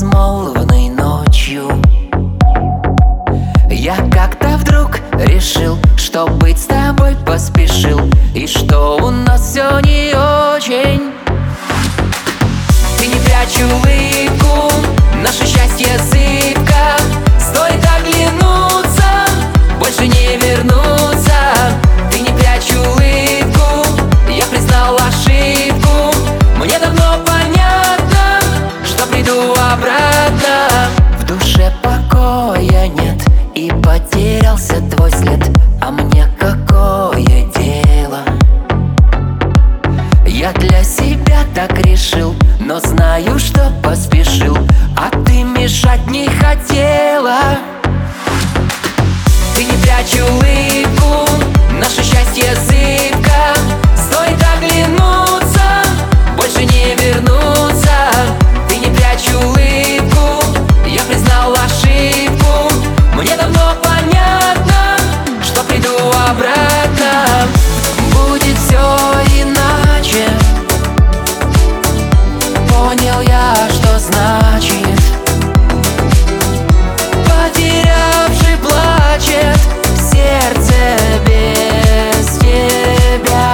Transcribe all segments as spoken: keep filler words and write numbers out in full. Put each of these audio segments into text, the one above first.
безмолвной ночью я как-то вдруг решил, что быть с тобой поспешил, и что у нас все не очень. Ты не прячь улыбку, наше счастье зыбко. Стоит оглянуться, больше не вернуться. Ты не прячь улыбку, я признал ошибку. Мне давно понятно, что приду обратно. В душе покоя нет, и потерялся твой след. А мне какое дело? Я для себя так решил, но знаю, что поспешил, а ты мешать не хотела. Ты не прячь улыбку, наше счастье зыбко. Стоит оглянуться, больше не вернуться. Ты не прячь улыбку, я признал ошибку. Мне давно понятно, что приду обратно. Будет все иначе. Понял я, что значит потерявший плачет сердце без тебя.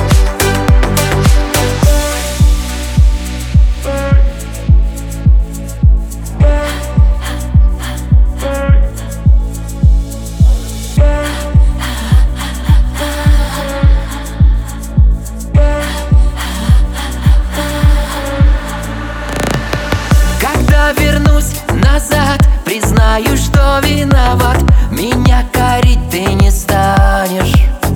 Когда вернусь назад, признаю, что виноват. Меня корить ты не станешь.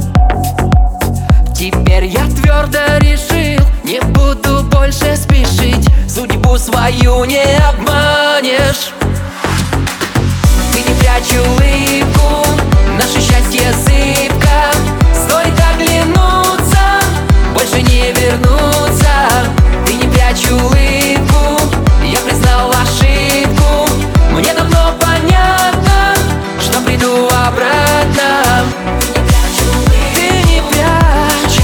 Теперь я твердо решил, не буду больше спешить. Судьбу свою не обманешь. Ты не прячь улыбку, наше счастье зыбко. Стоит оглянуться, больше не вернуться. Ты не прячь улыбку, я признал ошибку. Мне давно понятно, что приду обратно. Ты не прячь,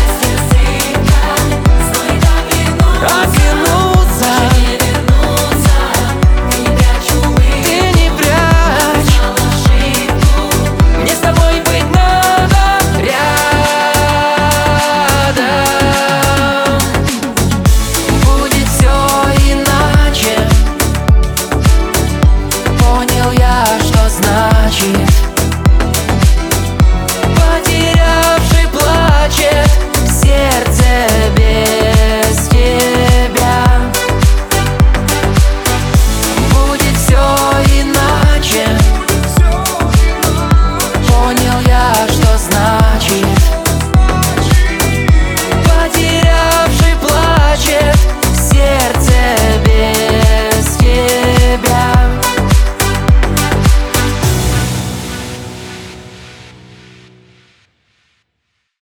оглянуться. Ты не прячь, мне с тобой быть надо рядом. Будет все иначе. Понял я, что значит